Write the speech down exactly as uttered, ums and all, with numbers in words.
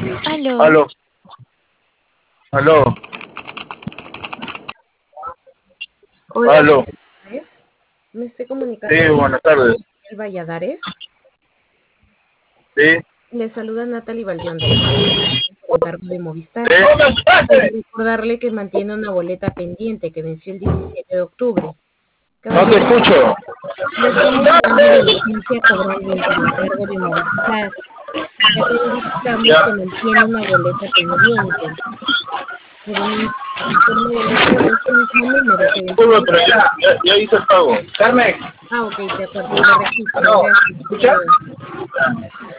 Aló, Aló, aló, Hola, aló. buenas tardes. Me estoy comunicando Sí, con buenas tardes. el Valladares. Sí, Le saluda Natalie Valdión de la por encargo de Movistar. Para sí. recordarle que mantiene una boleta pendiente que venció el diecisiete de octubre. No te Caballero, escucho. le estamos llamando de la agencia cobrable por encargo de Movistar, ya que verificamos Ya, que mantiene una boleta pendiente. Además, dicha boleta es el mismo número que venció disculpa, el pero ya, ya, ya hice el pago. Carmen. Ah, ok, de acuerdo, lo registro, Aló, gracias. Hasta ¿escucha? luego.